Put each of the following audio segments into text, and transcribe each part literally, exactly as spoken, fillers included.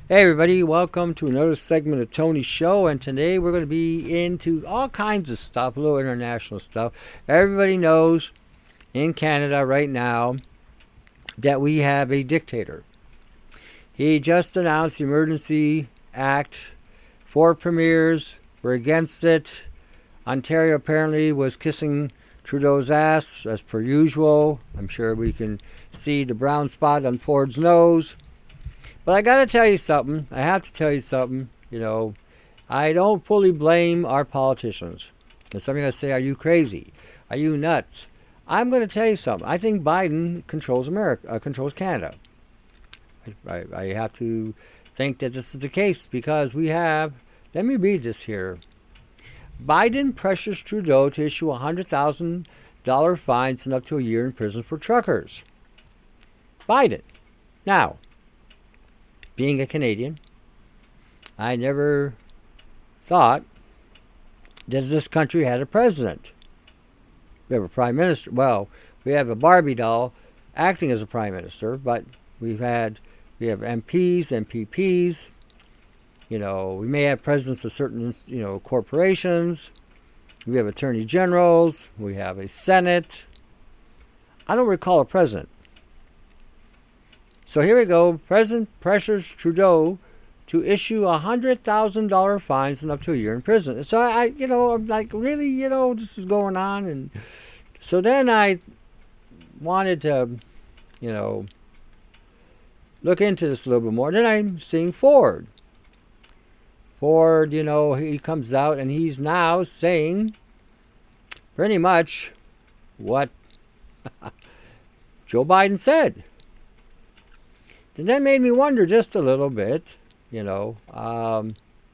Hey everybody, welcome to another segment of Tony's Show, and today we're going to be into all kinds of stuff, a little international stuff. Everybody knows in Canada right now that we have a dictator. He just announced the Emergency Act. Four premiers were against it. Ontario apparently was kissing Trudeau's ass, as per usual. I'm sure we can see the brown spot on Ford's nose. But I got to tell you something. I have to tell you something. You know, I don't fully blame our politicians. And some are going to say, are you crazy? Are you nuts? I'm going to tell you something. I think Biden controls America, uh, controls Canada. I, I, I have to think that this is the case because we have, let me read this here. Biden pressures Trudeau to issue one hundred thousand dollars fines and up to a year in prison for truckers. Biden. Now, being a Canadian, I never thought that this country had a president. We have a prime minister. Well, we have a Barbie doll acting as a prime minister, but we've had, we have M Ps, M P Ps. You know, we may have presidents of certain, you know, corporations. We have attorney generals. We have a Senate. I don't recall a president. So here we go. President pressures Trudeau to issue one hundred thousand dollars fines and up to a year in prison. So I, you know, I'm like, really, you know, this is going on. And so then I wanted to, you know, look into this a little bit more. Then I'm seeing Ford. Ford, you know, he comes out and he's now saying pretty much what Joe Biden said. And that made me wonder just a little bit, you know, um,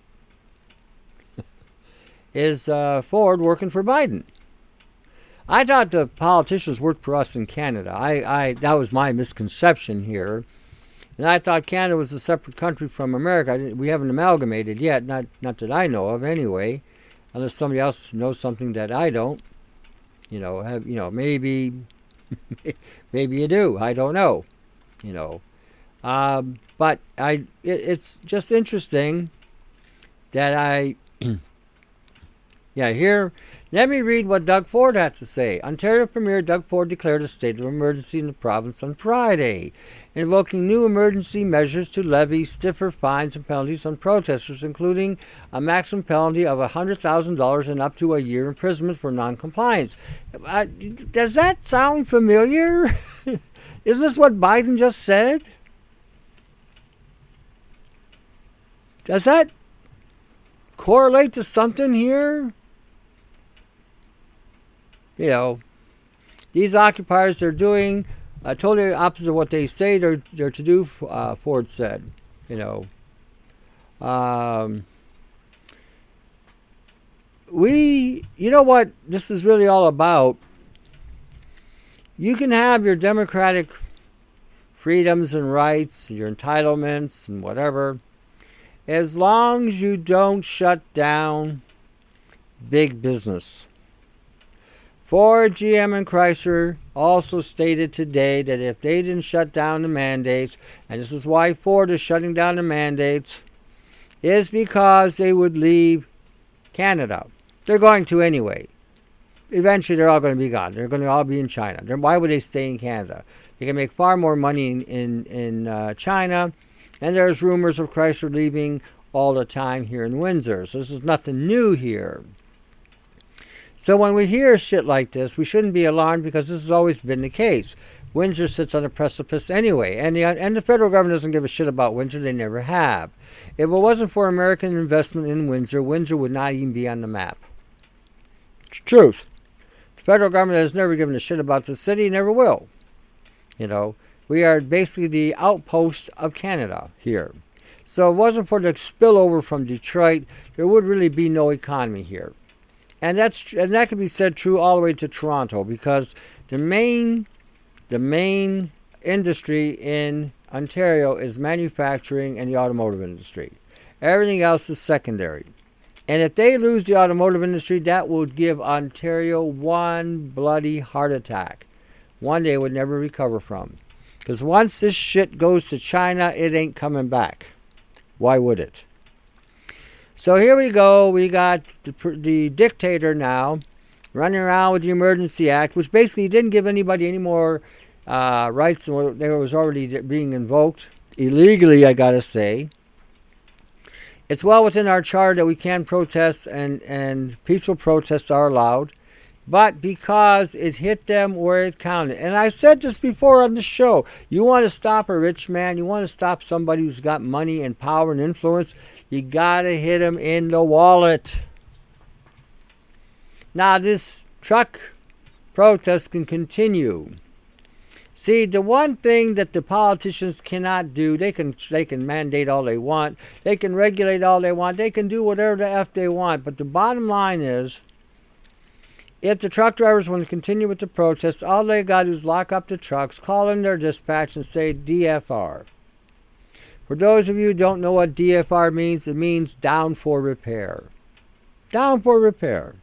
is uh, Ford working for Biden? I thought the politicians worked for us in Canada. I, I that was my misconception here. And I thought Canada was a separate country from America. We haven't amalgamated yet, not not that I know of anyway, unless somebody else knows something that I don't. You know, have you know, maybe maybe you do. I don't know. You know. Um, but I, it, it's just interesting that I, yeah, here, let me read what Doug Ford had to say. Ontario Premier Doug Ford declared a state of emergency in the province on Friday, invoking new emergency measures to levy stiffer fines and penalties on protesters, including a maximum penalty of one hundred thousand dollars and up to a year imprisonment for noncompliance. Uh, does that sound familiar? Is this what Biden just said? Does that correlate to something here? You know, these occupiers are doing uh, totally opposite of what they say they're, they're to do, uh, Ford said. You know, um, we, you know what this is really all about? You can have your democratic freedoms and rights, your entitlements and whatever, as long as you don't shut down big business. Ford, G M, and Chrysler also stated today that if they didn't shut down the mandates, and this is why Ford is shutting down the mandates, is because they would leave Canada. They're going to anyway. Eventually, they're all going to be gone. They're going to all be in China. They're, why would they stay in Canada? They can make far more money in, in, in uh, China. And there's rumors of Chrysler leaving all the time here in Windsor. So this is nothing new here. So when we hear shit like this, we shouldn't be alarmed because this has always been the case. Windsor sits on a precipice anyway. And the, and the federal government doesn't give a shit about Windsor. They never have. If it wasn't for American investment in Windsor, Windsor would not even be on the map. It's truth. The federal government has never given a shit about the city, never will. You know. We are basically the outpost of Canada here. So if it wasn't for the spillover from Detroit, there would really be no economy here. And that's and that could be said true all the way to Toronto, because the main the main industry in Ontario is manufacturing and the automotive industry. Everything else is secondary. And if they lose the automotive industry, that would give Ontario one bloody heart attack. One they would never recover from. Because once this shit goes to China, it ain't coming back. Why would it? So here we go. We got the, the dictator now running around with the Emergency Act, which basically didn't give anybody any more uh, rights than what was already being invoked. Illegally, I gotta say. It's well within our charter that we can protest, and, and peaceful protests are allowed. But because it hit them where it counted. And I said this before on the show. You want to stop a rich man, you want to stop somebody who's got money and power and influence, you got to hit him in the wallet. Now, this truck protest can continue. See, the one thing that the politicians cannot do, they can they can mandate all they want, they can regulate all they want, they can do whatever the F they want. But the bottom line is, if the truck drivers want to continue with the protests, all they got to do is lock up the trucks, call in their dispatch, and say D F R. For those of you who don't know what D F R means, it means down for repair. Down for repair.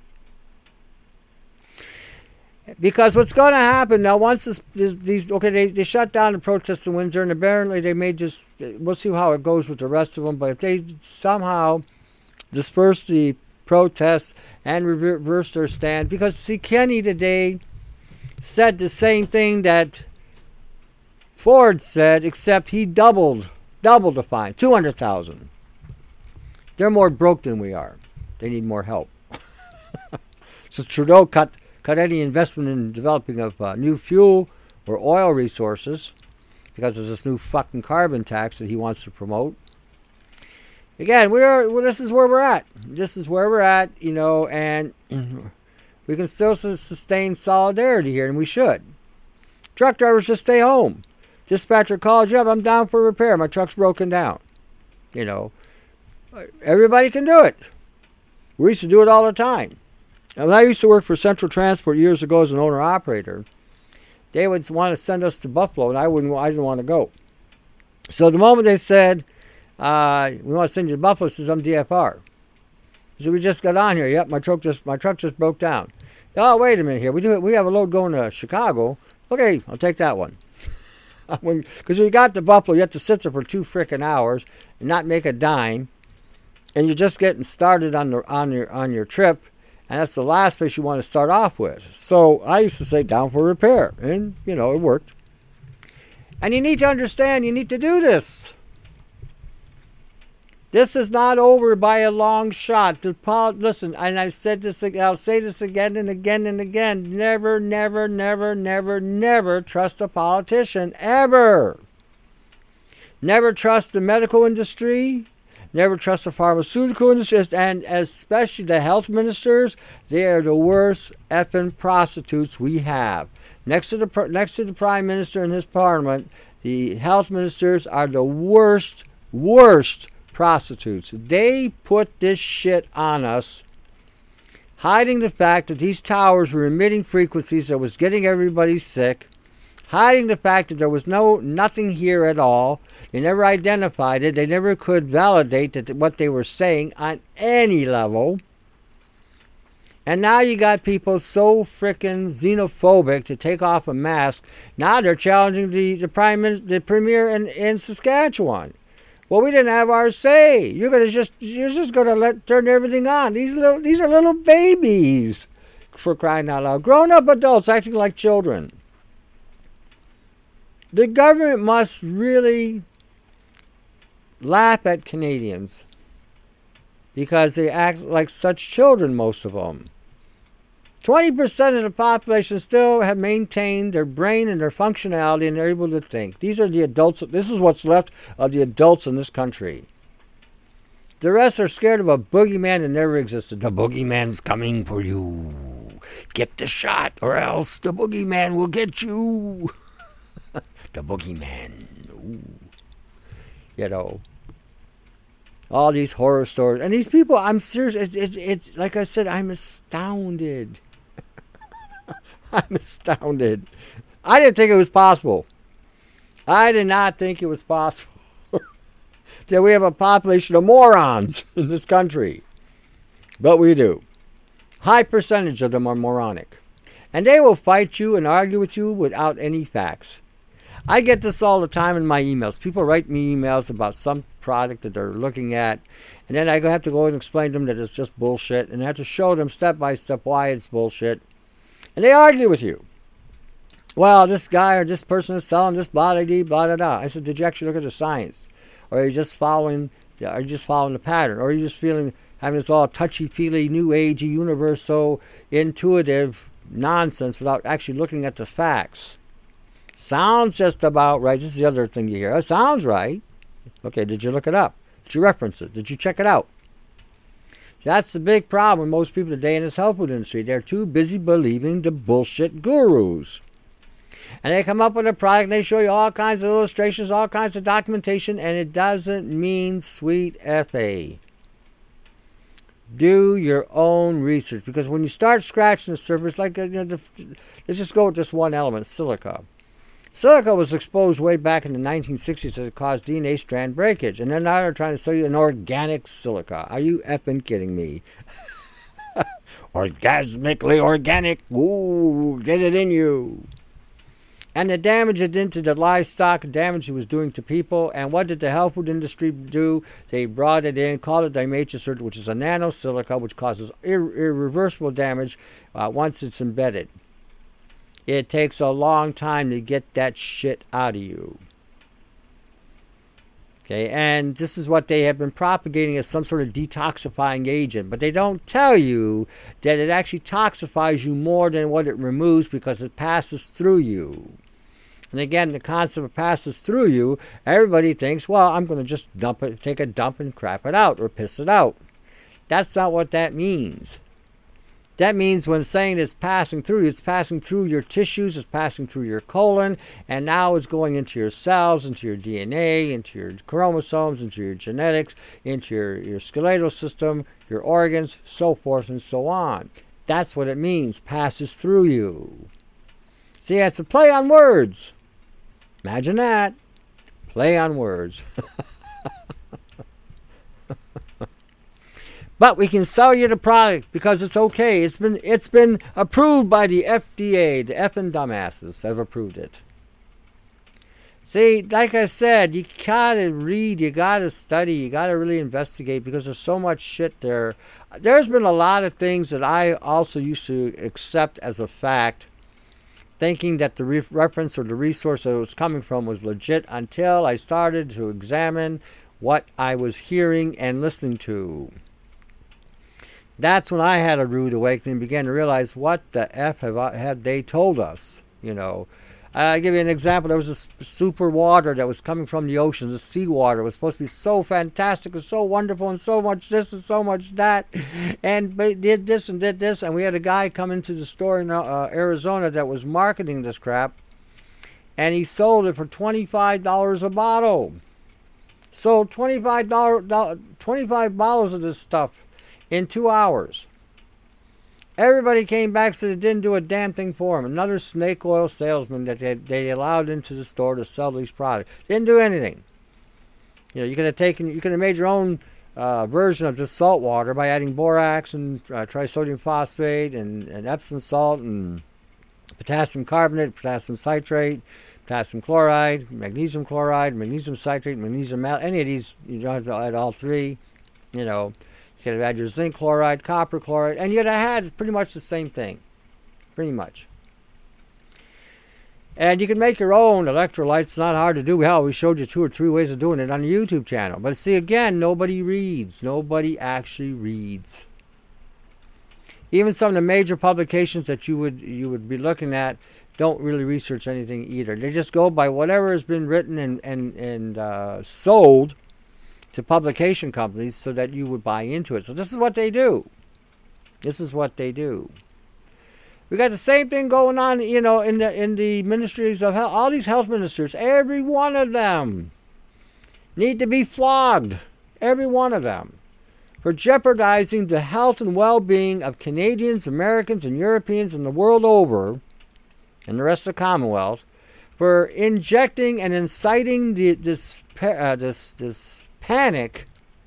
Because what's going to happen now, once this, this, these, okay, they, they shut down the protests in Windsor, and apparently they may just, we'll see how it goes with the rest of them, but if they somehow disperse the protests and reverse their stand, because see, Kenny today said the same thing that Ford said, except he doubled doubled the fine, two hundred thousand. They're more broke than we are. They need more help. So Trudeau cut cut any investment in developing of uh, new fuel or oil resources because of this new fucking carbon tax that he wants to promote. Again, we are. Well, this is where we're at. This is where we're at, you know, and we can still sustain solidarity here, and we should. Truck drivers just stay home. Dispatcher calls you up. I'm down for repair. My truck's broken down. You know, everybody can do it. We used to do it all the time. And when I used to work for Central Transport years ago as an owner-operator, they would want to send us to Buffalo, and I wouldn't. I didn't want to go. So the moment they said, Uh, we want to send you to Buffalo, says I'm D F R. So we just got on here. Yep, my truck just my truck just broke down. Oh, wait a minute here. We do we have a load going to Chicago. Okay, I'll take that one. Because you got to Buffalo, you have to sit there for two frickin' hours and not make a dime, and you're just getting started on the on your on your trip, and that's the last place you want to start off with. So I used to say down for repair, and you know it worked. And you need to understand, you need to do this. This is not over by a long shot. The pol- Listen, and I've said this, I'll say this again and again and again. Never, never, never, never, never trust a politician, ever. Never trust the medical industry. Never trust the pharmaceutical industry. And especially the health ministers. They are the worst effing prostitutes we have. Next to the, next to the prime minister and his parliament, the health ministers are the worst, worst prostitutes. They put this shit on us, hiding the fact that these towers were emitting frequencies that was getting everybody sick, hiding the fact that there was no nothing here at all. They never identified it. They never could validate that what they were saying on any level. And now you got people so frickin' xenophobic to take off a mask. Now they're challenging the the prime minister, the premier in, in Saskatchewan. Well, we didn't have our say. You're gonna just you're just gonna let turn everything on. These little these are little babies, for crying out loud. Grown up adults acting like children. The government must really laugh at Canadians because they act like such children, most of them. twenty percent of the population still have maintained their brain and their functionality, and they're able to think. These are the adults. This is what's left of the adults in this country. The rest are scared of a boogeyman that never existed. The boogeyman's coming for you. Get the shot, or else the boogeyman will get you. The boogeyman. Ooh. You know. All these horror stories. And these people, I'm serious. It's, it's, it's like I said, I'm astounded. I'm astounded. I didn't think it was possible. I did not think it was possible that we have a population of morons in this country. But we do. High percentage of them are moronic. And they will fight you and argue with you without any facts. I get this all the time in my emails. People write me emails about some product that they're looking at, and then I have to go and explain to them that it's just bullshit, and I have to show them step by step why it's bullshit. And they argue with you. Well, this guy or this person is selling this blah blah blah blah blah. I said, did you actually look at the science, or are you just following? Are you just following the pattern, or are you just feeling having this all touchy feely, new agey, universal, intuitive nonsense without actually looking at the facts? Sounds just about right. This is the other thing you hear. It sounds right. Okay, did you look it up? Did you reference it? Did you check it out? That's the big problem with most people today in this health food industry. They're too busy believing the bullshit gurus. And they come up with a product and they show you all kinds of illustrations, all kinds of documentation, and it doesn't mean sweet F A. Do your own research, because when you start scratching the surface, like, you know, the, let's just go with just one element, silica. Silica was exposed way back in the nineteen sixties to cause D N A strand breakage, and then now they're trying to sell you an organic silica. Are you effing kidding me? Orgasmically organic. Ooh, get it in you. And the damage it did to the livestock, the damage it was doing to people. And what did the health food industry do? They brought it in, called it dimetacert, which is a nanosilica, which causes ir- irreversible damage uh, once it's embedded. It takes a long time to get that shit out of you. Okay, and this is what they have been propagating as some sort of detoxifying agent. But they don't tell you that it actually toxifies you more than what it removes, because it passes through you. And again, the concept of passes through you, everybody thinks, well, I'm going to just dump it, take a dump and crap it out or piss it out. That's not what that means. That means when saying it's passing through, it's passing through your tissues, it's passing through your colon, and now it's going into your cells, into your D N A, into your chromosomes, into your genetics, into your, your skeletal system, your organs, so forth and so on. That's what it means, passes through you. See, it's a play on words. Imagine that. Play on words. But we can sell you the product because it's okay. It's been it's been approved by the F D A. The effing dumbasses have approved it. See, like I said, you gotta read, you gotta study, you gotta really investigate, because there's so much shit there. There's been a lot of things that I also used to accept as a fact, thinking that the re- reference or the resource that it was coming from was legit, until I started to examine what I was hearing and listening to. That's when I had a rude awakening and began to realize, what the F have, have they told us, you know. I'll give you an example. There was this super water that was coming from the ocean. The seawater was supposed to be so fantastic and so wonderful and so much this and so much that. And they did this and did this. And we had a guy come into the store in uh, Arizona that was marketing this crap. And he sold it for twenty-five dollars a bottle. Sold twenty-five dollars, twenty-five bottles of this stuff in two hours. Everybody came back, said it didn't do a damn thing for him. Another snake oil salesman that they, they allowed into the store to sell these products. Didn't do anything. You know, you could have taken, you could have made your own uh, version of this salt water by adding borax and uh, trisodium phosphate and, and Epsom salt and potassium carbonate, potassium citrate, potassium chloride, magnesium chloride, magnesium citrate, magnesium mal. Any of these, you don't have to add all three, you know. You could have had your zinc chloride, copper chloride, and you'd have had pretty much the same thing. Pretty much. And you can make your own electrolytes. It's not hard to do. Hell, we showed you two or three ways of doing it on the YouTube channel. But see, again, nobody reads. Nobody actually reads. Even some of the major publications that you would you would be looking at don't really research anything either. They just go by whatever has been written and, and, and uh, sold to publication companies so that you would buy into it. So this is what they do. This is what they do. We got the same thing going on, you know, in the in the ministries of health. All these health ministers, every one of them need to be flogged. Every one of them. For jeopardizing the health and well-being of Canadians, Americans, and Europeans and the world over, and the rest of the Commonwealth, for injecting and inciting the, this uh, this this panic,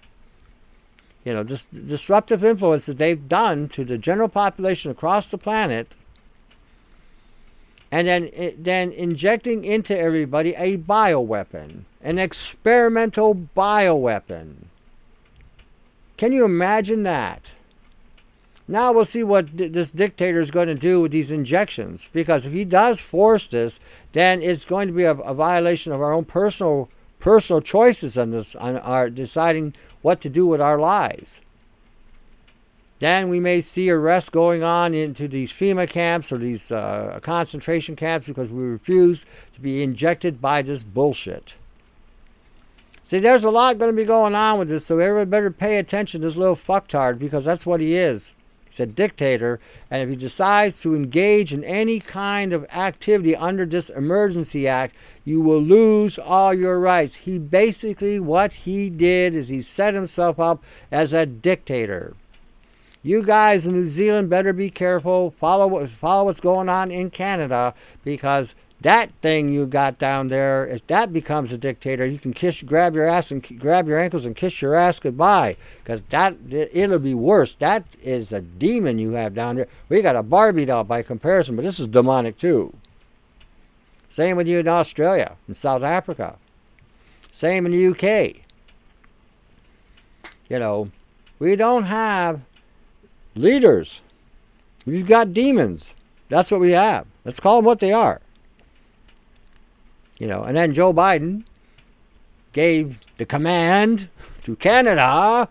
you know, this disruptive influence that they've done to the general population across the planet, and then then injecting into everybody a bioweapon, an experimental bioweapon. Can you imagine that? Now we'll see what th- this dictator is going to do with these injections, because if he does force this, then it's going to be a, a violation of our own personal personal choices on this, on our deciding what to do with our lives. Then we may see arrests going on into these FEMA camps or these uh, concentration camps because we refuse to be injected by this bullshit. See, there's a lot going to be going on with this, so everybody better pay attention to this little fucktard, because that's what he is. He's a dictator, and if he decides to engage in any kind of activity under this Emergency Act, you will lose all your rights. He basically, what he did is he set himself up as a dictator. You guys in New Zealand better be careful. Follow, follow what's going on in Canada, because that thing you got down there, if that becomes a dictator, you can kiss, grab your ass and grab your ankles and kiss your ass goodbye, because that it'll be worse. That is a demon you have down there. We got a Barbie doll by comparison, but this is demonic too. Same with you in Australia, in South Africa. Same in the U K. You know, we don't have leaders. We've got demons. That's what we have. Let's call them what they are. You know, and then Joe Biden gave the command to Canada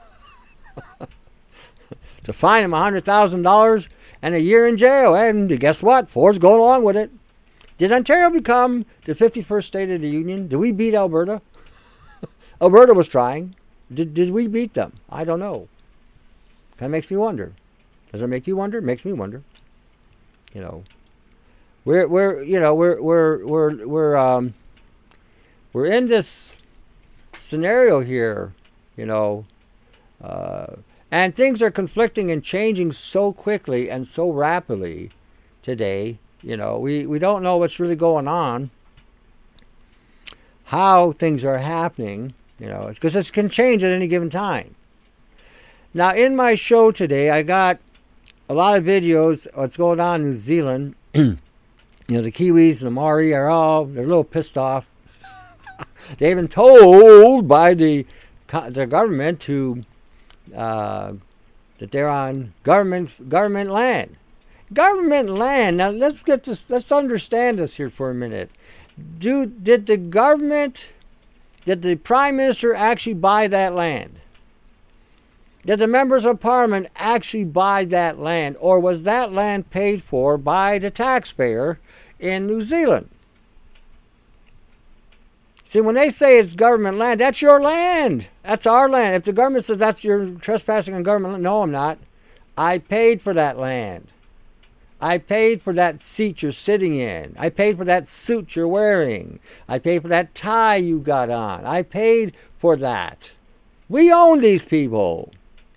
to fine him one hundred thousand dollars and a year in jail. And guess what? Ford's going along with it. Did Ontario become the fifty-first state of the Union? Did we beat Alberta? Alberta was trying. Did, did we beat them? I don't know. That makes me wonder. Does it make you wonder? It makes me wonder. You know. We're we're you know we're we're we're we're um we're in this scenario here, you know, uh, and things are conflicting and changing so quickly and so rapidly today. You know, we, we don't know what's really going on, how things are happening. You know, because it can change at any given time. Now, in my show today, I got a lot of videos of what's going on in New Zealand. You know, the Kiwis and the Maori are all, they're a little pissed off. They've been told by the the government to, uh, that they're on government government land. Government land, now let's get this, let's understand this here for a minute. Do, did the government, did the Prime Minister actually buy that land? Did the members of Parliament actually buy that land? Or was that land paid for by the taxpayer in New Zealand? See, when they say it's government land, that's your land. That's our land. If the government says that's you're trespassing on government land, no, I'm not. I paid for that land. I paid for that seat you're sitting in. I paid for that suit you're wearing. I paid for that tie you got on. I paid for that. We own these people.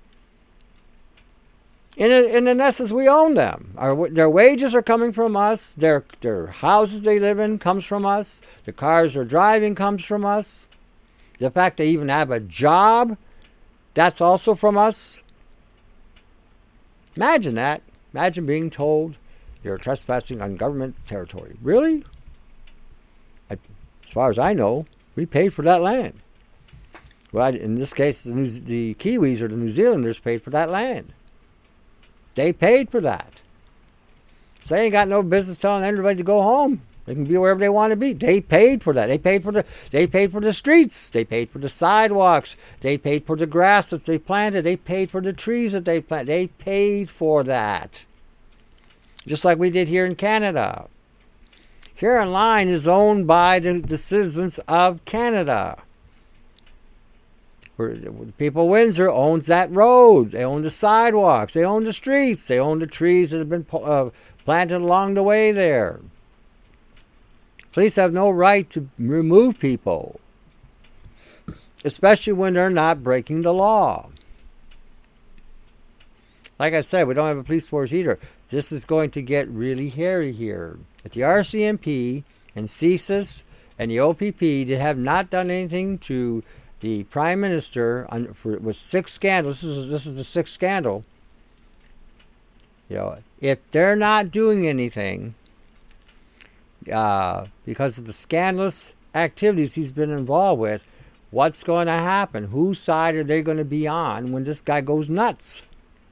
In, a, in essence, we own them. Our, their wages are coming from us. Their, their houses they live in comes from us. The cars they're driving comes from us. The fact they even have a job, that's also from us. Imagine that. Imagine being told you're trespassing on government territory. Really? I, as far as I know, we paid for that land. Well, in this case, the, New, the Kiwis or the New Zealanders paid for that land. They paid for that. So they ain't got no business telling everybody to go home. They can be wherever they want to be. They paid for that. They paid for the they paid for the streets. They paid for the sidewalks. They paid for the grass that they planted. They paid for the trees that they planted. They paid for that. Just like we did here in Canada. Huron Line is owned by the, the citizens of Canada. The people of Windsor owns that road. They own the sidewalks. They own the streets. They own the trees that have been uh, planted along the way there. Police have no right to remove people, especially when they're not breaking the law. Like I said, we don't have a police force either. This is going to get really hairy here. If the R C M P and C S I S and the O P P they have not done anything to the Prime Minister on, for, with six scandals, this is, this is the sixth scandal. You know, if they're not doing anything, uh, because of the scandalous activities he's been involved with. What's going to happen? Whose side are they going to be on when this guy goes nuts?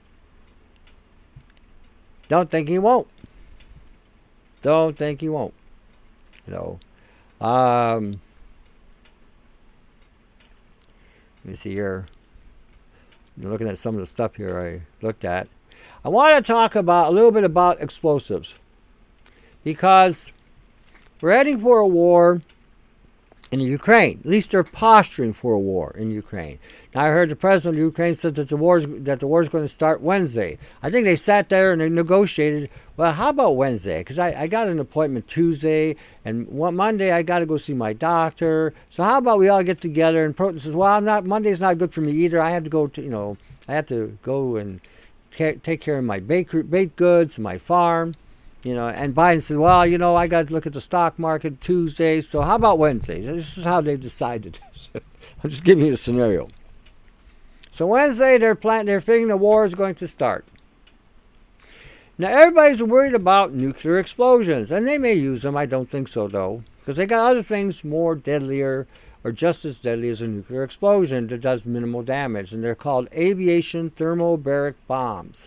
Don't think he won't. Don't think he won't. You know. Um, let me see here. I'm looking at some of the stuff here I looked at. I want to talk about a little bit about explosives, because we're heading for a war in Ukraine. At least they're posturing for a war in Ukraine. Now, I heard the president of Ukraine said that the war that the war is going to start Wednesday. I think they sat there and they negotiated. Well, how about Wednesday? Because I, I got an appointment Tuesday, and one, Monday I got to go see my doctor. So how about we all get together? And Putin says, "Well, I'm not. Monday's not good for me either. I have to go to you know I have to go and take care of my baked baked goods, my farm." You know, and Biden said, well, you know, I got to look at the stock market Tuesday, so how about Wednesday? This is how they've decided. I'm just giving you a scenario. So Wednesday, they're planning, they're thinking the war is going to start. Now, everybody's worried about nuclear explosions, and they may use them. I don't think so, though, because they got other things more deadlier or just as deadly as a nuclear explosion that does minimal damage, and they're called aviation thermobaric bombs.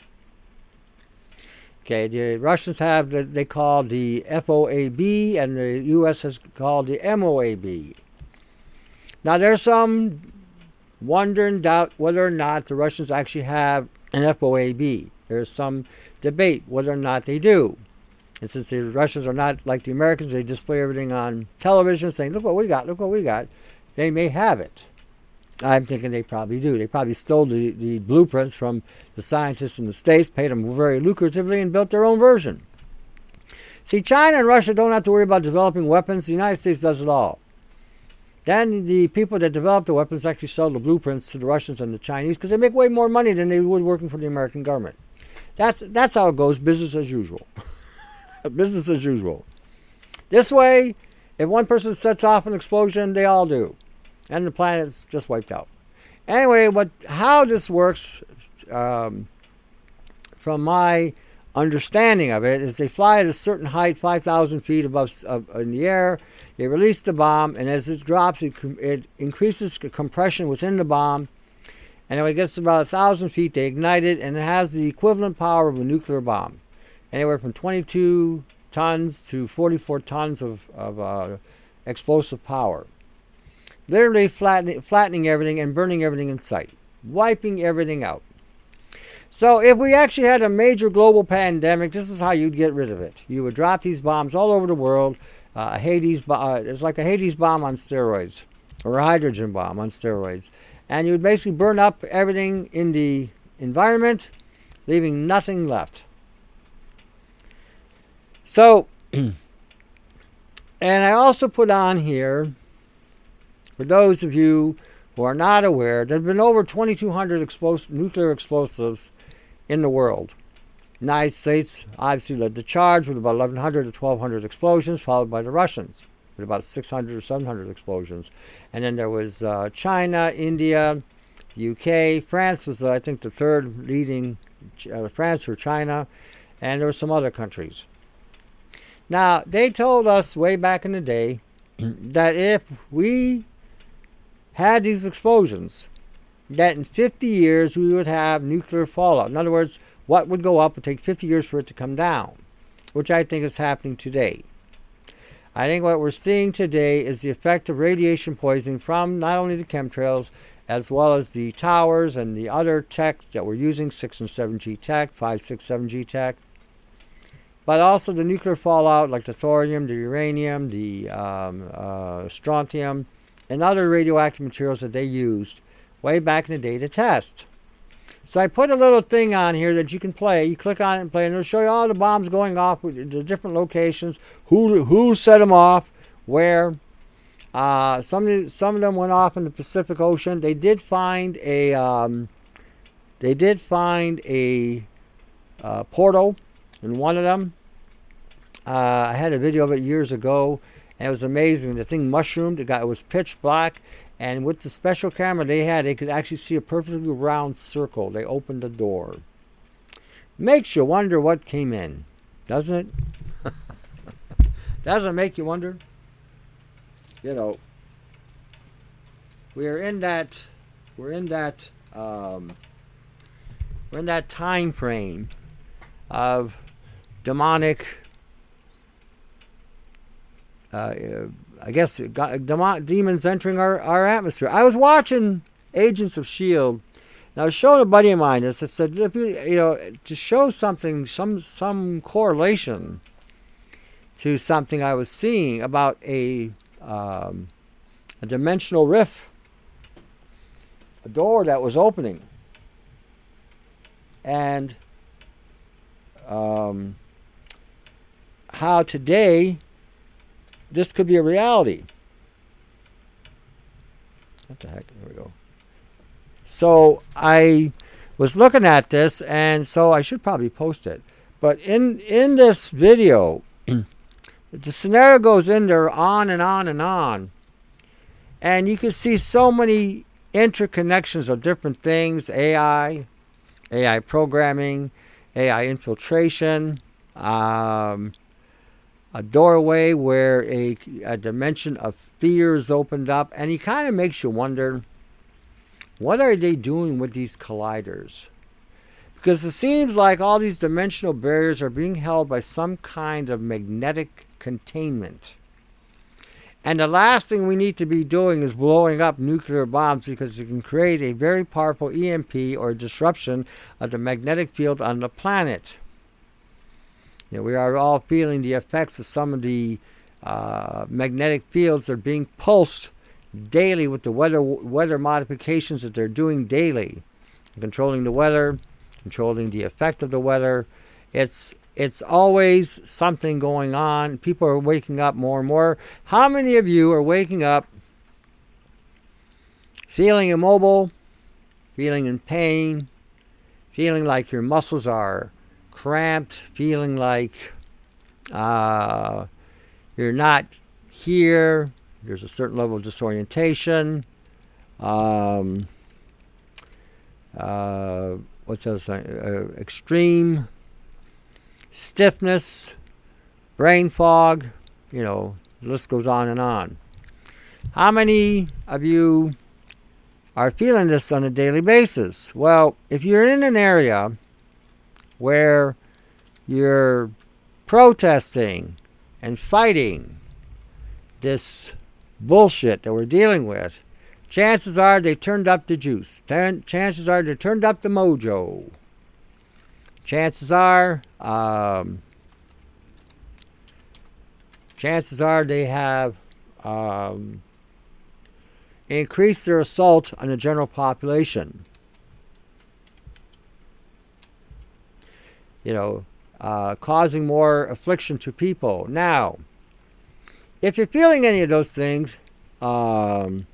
Okay, the Russians have what they call the F O A B, and the U S has called the M O A B. Now, there's some wonder and doubt whether or not the Russians actually have an F O A B. There's some debate whether or not they do. And since the Russians are not like the Americans, they display everything on television saying, look what we got, look what we got. They may have it. I'm thinking they probably do. They probably stole the, the blueprints from the scientists in the States, paid them very lucratively, and built their own version. See, China and Russia don't have to worry about developing weapons. The United States does it all. Then the people that develop the weapons actually sell the blueprints to the Russians and the Chinese because they make way more money than they would working for the American government. That's, that's how it goes, business as usual. Business as usual. This way, if one person sets off an explosion, they all do. And the planet's just wiped out. Anyway, what how this works, um, from my understanding of it, is they fly at a certain height, five thousand feet above uh, in the air. They release the bomb, and as it drops, it, it increases compression within the bomb. And when it gets to about one thousand feet, they ignite it, and it has the equivalent power of a nuclear bomb. Anywhere from twenty-two tons to forty-four tons of, of uh, explosive power. Literally flattening, flattening everything and burning everything in sight. Wiping everything out. So if we actually had a major global pandemic, this is how you'd get rid of it. You would drop these bombs all over the world. Uh, a Hades, uh, it's like a Hades bomb on steroids. Or a hydrogen bomb on steroids. And you would basically burn up everything in the environment, leaving nothing left. So, and I also put on here, for those of you who are not aware, there have been over twenty-two hundred explos- nuclear explosives in the world. The United States obviously led the charge with about eleven hundred to twelve hundred explosions, followed by the Russians with about six hundred or seven hundred explosions. And then there was uh, China, India, U K. France was, uh, I think, the third leading, uh, France or China, and there were some other countries. Now, they told us way back in the day that if we had these explosions, that in fifty years we would have nuclear fallout. In other words, what would go up would take fifty years for it to come down, which I think is happening today. I think what we're seeing today is the effect of radiation poisoning from not only the chemtrails, as well as the towers and the other tech that we're using, six and seven G tech, five, six, seven G tech, but also the nuclear fallout like the thorium, the uranium, the um, uh, strontium, and other radioactive materials that they used way back in the day to test. So I put a little thing on here that you can play. You click on it and play, and it'll show you all the bombs going off with the different locations, who who set them off, where. Uh, some of the, some of them went off in the Pacific Ocean. They did find a um, they did find a uh, portal in one of them. Uh, I had a video of it years ago. And it was amazing. The thing mushroomed. It got it was pitch black, and with the special camera they had, they could actually see a perfectly round circle. They opened the door. Makes you wonder what came in, doesn't it? Doesn't make you wonder? You know, we're in that, we're in that, um, we're in that time frame of demonic, uh, I guess, demon, demons entering our, our atmosphere. I was watching Agents of S H I E L D, and I was showing a buddy of mine this. I said, if you, you know, to show something, some some correlation to something I was seeing about a um, a dimensional rift, a door that was opening, and um, how today this could be a reality. What the heck? Here we go. So I was looking at this, and so I should probably post it. But in in this video, the scenario goes in there on and on and on, and you can see so many interconnections of different things: A I, A I programming, A I infiltration, um, a doorway where a, a dimension of fear is opened up, and it kind of makes you wonder, what are they doing with these colliders? Because it seems like all these dimensional barriers are being held by some kind of magnetic containment. And the last thing we need to be doing is blowing up nuclear bombs, because it can create a very powerful E M P or disruption of the magnetic field on the planet. You know, we are all feeling the effects of some of the uh, magnetic fields that are being pulsed daily with the weather weather modifications that they're doing daily, controlling the weather, controlling the effect of the weather. It's it's always something going on. People are waking up more and more. How many of you are waking up feeling immobile, feeling in pain, feeling like your muscles are cramped, feeling like uh, you're not here? There's a certain level of disorientation. Um, uh, what's else? Uh, extreme stiffness, brain fog. You know, the list goes on and on. How many of you are feeling this on a daily basis? Well, if you're in an area where you're protesting and fighting this bullshit that we're dealing with, chances are they turned up the juice. Chances are they turned up the mojo. Chances are, um, chances are they have um, increased their assault on the general population. You know, uh, causing more affliction to people. Now, if you're feeling any of those things, um,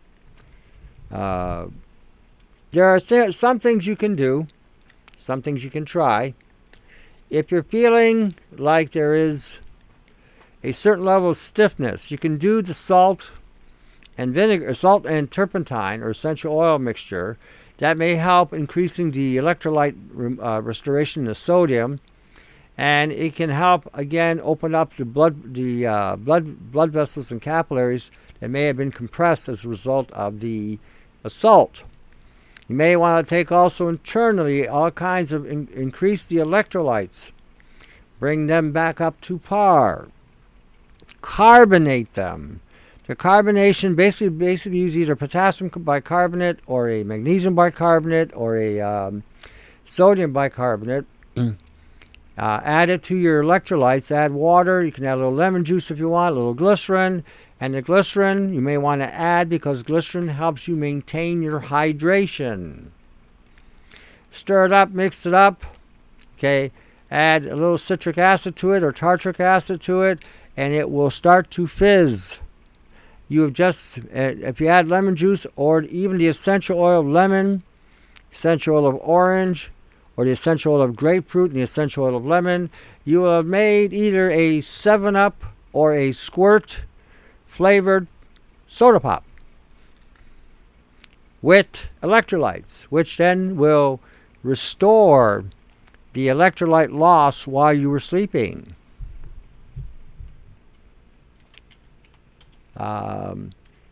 uh, there are some things you can do, some things you can try. If you're feeling like there is a certain level of stiffness, you can do the salt and vinegar, salt and turpentine or essential oil mixture. That may help increasing the electrolyte uh, restoration of the sodium. And it can help, again, open up the blood the uh, blood blood vessels and capillaries that may have been compressed as a result of the assault. You may want to take also internally all kinds of in, increase the electrolytes, bring them back up to par, carbonate them. The carbonation basically basically use either potassium bicarbonate or a magnesium bicarbonate or a um, sodium bicarbonate. Uh, add it to your electrolytes. Add water. You can add a little lemon juice if you want, a little glycerin. And the glycerin you may want to add because glycerin helps you maintain your hydration. Stir it up, mix it up. Okay, add a little citric acid to it or tartaric acid to it, and it will start to fizz. You have just, uh, if you add lemon juice or even the essential oil of lemon, essential oil of orange, or the essential oil of grapefruit and the essential oil of lemon, you will have made either a seven up or a Squirt flavored soda pop with electrolytes, which then will restore the electrolyte loss while you were sleeping. Um,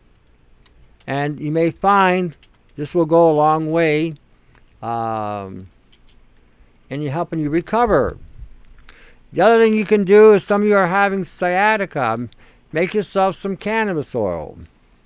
and you may find this will go a long way um, in you helping you recover. The other thing you can do is some of you are having sciatica. Make yourself some cannabis oil.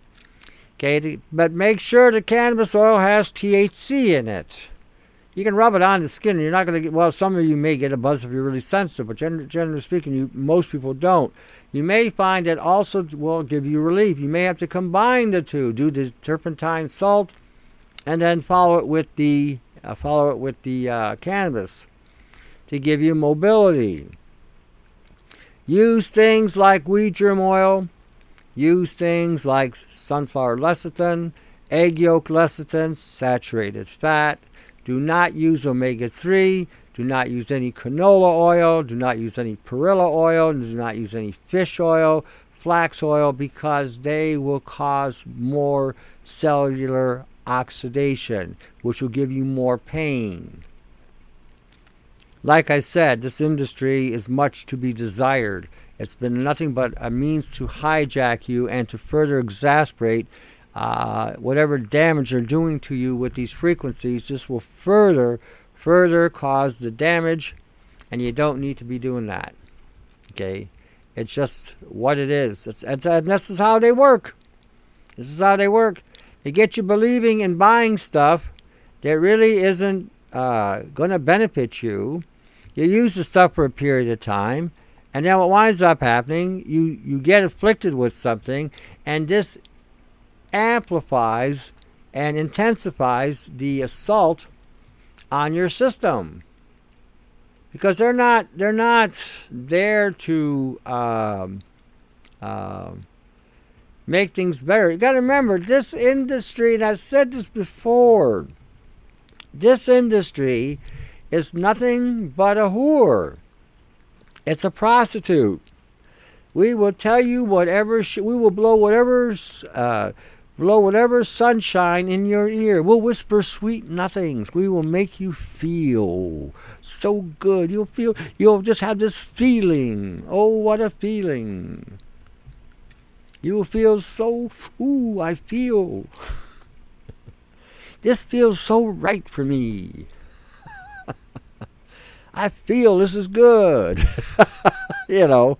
Okay, but make sure the cannabis oil has T H C in it. You can rub it on the skin. And you're not going to get, well, some of you may get a buzz if you're really sensitive, but generally, generally speaking, you, most people don't. You may find that also will give you relief. You may have to combine the two, do the turpentine salt, and then follow it with the uh, follow it with the uh, cannabis to give you mobility. Use things like wheat germ oil. Use things like sunflower lecithin, egg yolk lecithin, saturated fat. Do not use omega three. Do not use any canola oil. Do not use any perilla oil. Do not use any fish oil, flax oil, because they will cause more cellular oxidation, which will give you more pain. Like I said, this industry is much to be desired. It's been nothing but a means to hijack you and to further exacerbate uh, whatever damage they're doing to you with these frequencies. This will further, further cause the damage, and you don't need to be doing that. Okay? It's just what it is. It's, it's, and this is how they work. This is how they work. They get you believing and buying stuff that really isn't uh, going to benefit you. You use the stuff for a period of time, and then what winds up happening, you, you get afflicted with something, and this amplifies and intensifies the assault on your system. Because they're not they're not there to um, uh, make things better. You got to remember, this industry, and I've said this before, this industry is nothing but a whore. It's a prostitute. We will tell you whatever, sh- we will blow whatever, uh, blow whatever sunshine in your ear. We'll whisper sweet nothings. We will make you feel so good. You'll feel, you'll just have this feeling. Oh, what a feeling. You will feel so, ooh, I feel. This feels so right for me. I feel this is good. You know.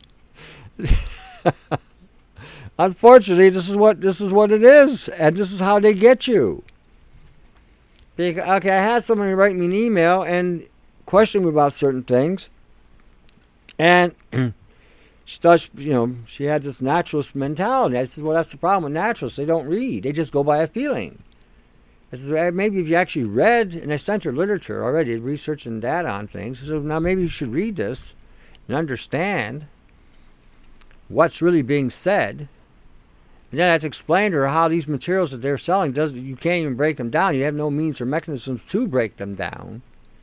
Unfortunately, this is what this is what it is, and this is how they get you. Because, okay, I had somebody write me an email and question me about certain things, and she thought, you know, she had this naturalist mentality. I said, well, that's the problem with naturalists. They don't read. They just go by a feeling. I said, maybe if you actually read, and I sent her literature already, research and data on things. So now maybe you should read this and understand what's really being said. And then I had to explain to her how these materials that they're selling, does you can't even break them down. You have no means or mechanisms to break them down.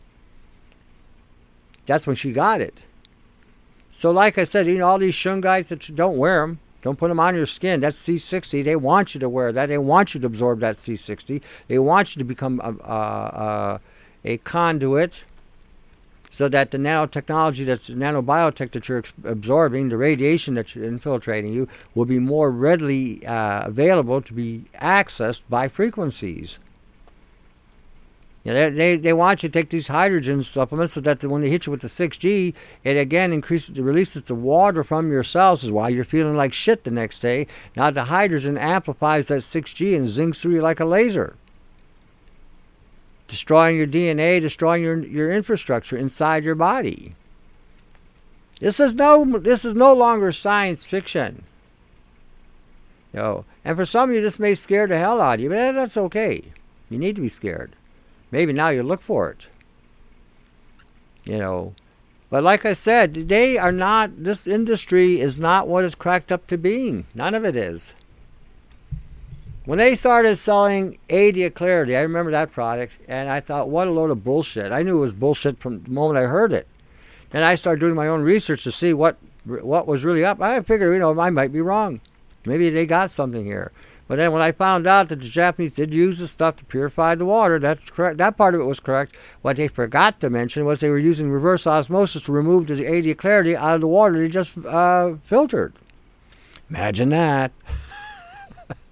That's when she got it. So like I said, you know, all these shun guys that don't wear them, don't put them on your skin. That's C sixty. They want you to wear that. They want you to absorb that C sixty. They want you to become a, a, a conduit so that the nanotechnology, that's nanobiotech that you're absorbing, the radiation that you're infiltrating you, will be more readily uh, available to be accessed by frequencies. You know, they, they they want you to take these hydrogen supplements so that when they hit you with the six G, it again increases, it releases the water from your cells, is why you're feeling like shit the next day. Now the hydrogen amplifies that six G and zings through you like a laser, destroying your D N A, destroying your your infrastructure inside your body. This is no this is no longer science fiction. You know, and for some of you, this may scare the hell out of you, but that's okay. You need to be scared. Maybe now you look for it. You know. But like I said, they are not, this industry is not what it's cracked up to being. None of it is. When they started selling Adia Clarity, I remember that product, and I thought, what a load of bullshit. I knew it was bullshit from the moment I heard it. Then I started doing my own research to see what what was really up. I figured, you know, I might be wrong. Maybe they got something here. But then when I found out that the Japanese did use this stuff to purify the water, that's correct. That part of it was correct. What they forgot to mention was they were using reverse osmosis to remove the Adia Clarity out of the water they just uh, filtered. Imagine that.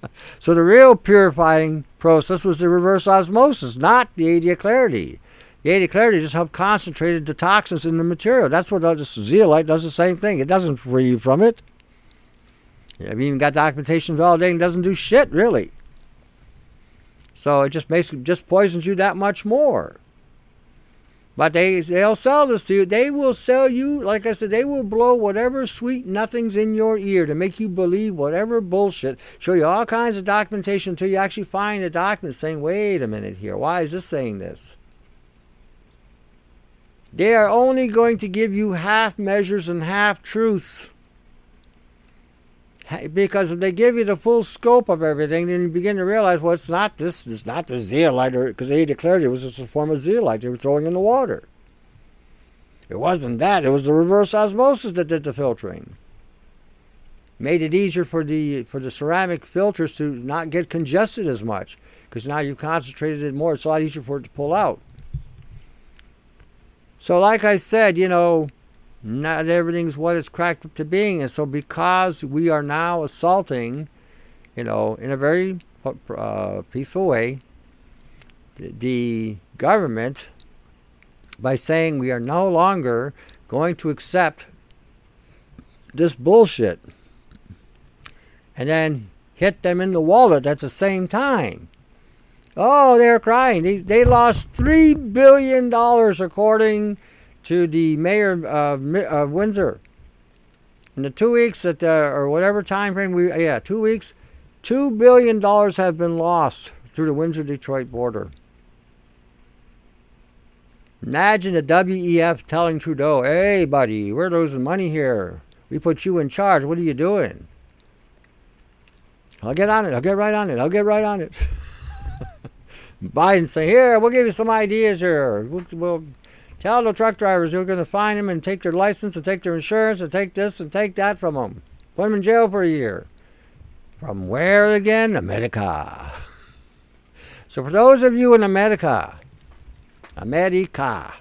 So the real purifying process was the reverse osmosis, not the A D A Clarity. The A D A Clarity just helped concentrate the toxins in the material. That's what this zeolite does, the same thing. It doesn't free you from it. I've even got documentation validating it doesn't do shit, really. So it just makes it just poisons you that much more. But they, they'll sell this to you. They will sell you, like I said, they will blow whatever sweet nothings in your ear to make you believe whatever bullshit. Show you all kinds of documentation until you actually find a document saying, wait a minute here, why is this saying this? They are only going to give you half measures and half truths. Because if they give you the full scope of everything, then you begin to realize, well, it's not this, it's not the zeolite, because they declared it was just a form of zeolite they were throwing in the water. It wasn't that. It was the reverse osmosis that did the filtering. Made it easier for the for the ceramic filters to not get congested as much, because now you've concentrated it more. It's a lot easier for it to pull out. So like I said, you know, not everything's what it's cracked up to being. And so because we are now assaulting, you know, in a very uh, peaceful way, the, the government, by saying we are no longer going to accept this bullshit, and then hit them in the wallet at the same time. Oh, they're crying. They, they lost three billion dollars according to the mayor of uh, Windsor. In the two weeks that, uh, or whatever time frame, we, yeah, two weeks, two billion dollars have been lost through the Windsor-Detroit border. Imagine the W E F telling Trudeau, hey, buddy, we're losing money here. We put you in charge. What are you doing? I'll get on it. I'll get right on it. I'll get right on it. Biden saying, here, we'll give you some ideas here. We'll, we'll tell the truck drivers we're going to fine them and take their license and take their insurance and take this and take that from them. Put them in jail for a year. From where again? America. So for those of you in America, America,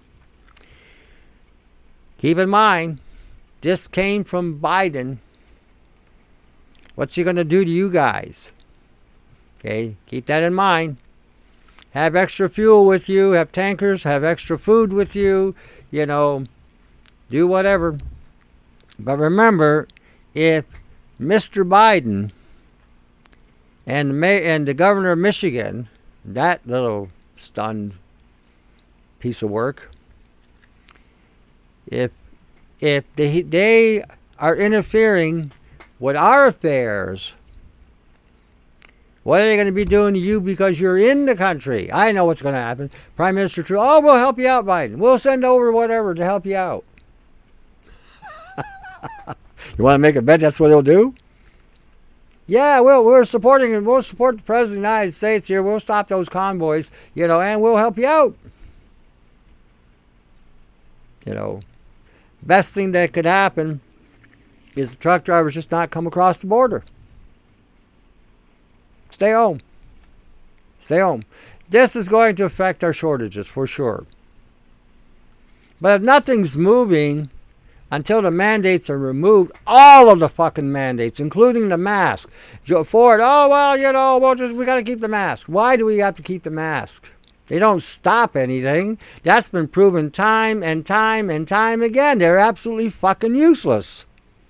keep in mind, this came from Biden. What's he going to do to you guys? Okay, keep that in mind. Have extra fuel with you, have tankers, have extra food with you, you know, do whatever. But remember, if Mister Biden and the, May- and the governor of Michigan, that little stunned piece of work, if if they, they are interfering with our affairs, what are they going to be doing to you because you're in the country? I know what's going to happen. Prime Minister Trudeau, oh, we'll help you out, Biden. We'll send over whatever to help you out. You want to make a bet that's what he'll do? Yeah, we'll, we're supporting him. We'll support the President of the United States here. We'll stop those convoys, you know, and we'll help you out. You know, best thing that could happen is the truck drivers just not come across the border. Stay home. Stay home. This is going to affect our shortages for sure. But if nothing's moving until the mandates are removed, all of the fucking mandates, including the mask. Joe Ford, oh, well, you know, well, just, we got to keep the mask. Why do we have to keep the mask? They don't stop anything. That's been proven time and time and time again. They're absolutely fucking useless.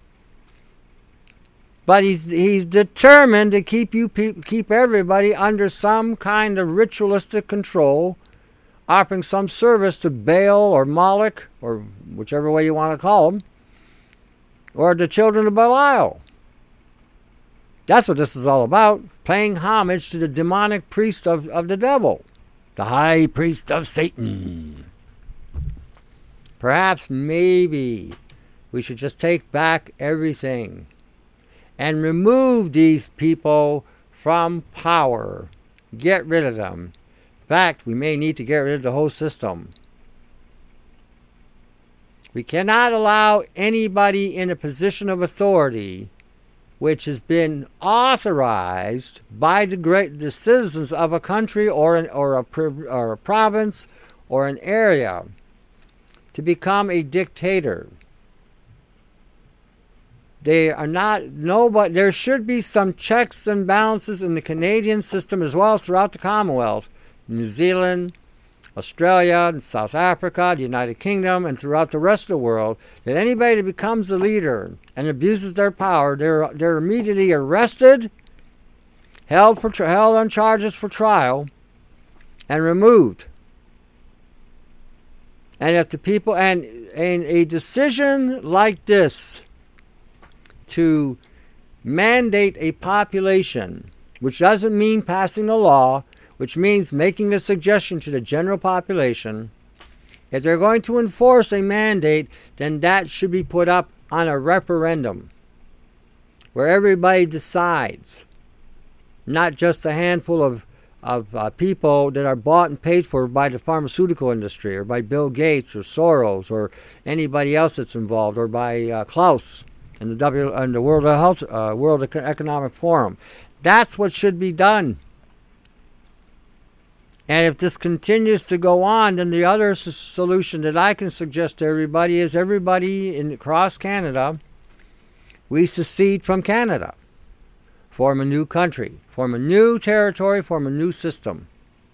But he's he's determined to keep you keep everybody under some kind of ritualistic control, offering some service to Baal or Moloch, or whichever way you want to call them, or the children of Belial. That's what this is all about, paying homage to the demonic priest of, of the devil, the high priest of Satan. Perhaps, maybe, we should just take back everything and remove these people from power. Get rid of them. In fact, we may need to get rid of the whole system. We cannot allow anybody in a position of authority which has been authorized by the great the citizens of a country or an, or a or a province or an area to become a dictator. They are not, nobody, there should be some checks and balances in the Canadian system as well as throughout the Commonwealth. New Zealand, Australia, and South Africa, the United Kingdom, and throughout the rest of the world, that anybody that becomes a leader and abuses their power, they're, they're immediately arrested, held, for, held on charges for trial, and removed. And if the people, and, and a decision like this, to mandate a population, which doesn't mean passing a law, which means making a suggestion to the general population, if they're going to enforce a mandate, then that should be put up on a referendum where everybody decides, not just a handful of, of uh, people that are bought and paid for by the pharmaceutical industry or by Bill Gates or Soros or anybody else that's involved, or by uh, Klaus and the W and the World Health uh, World Economic Forum. That's what should be done. And if this continues to go on, then the other s- solution that I can suggest to everybody is everybody in across Canada, we secede from Canada, form a new country, form a new territory, form a new system.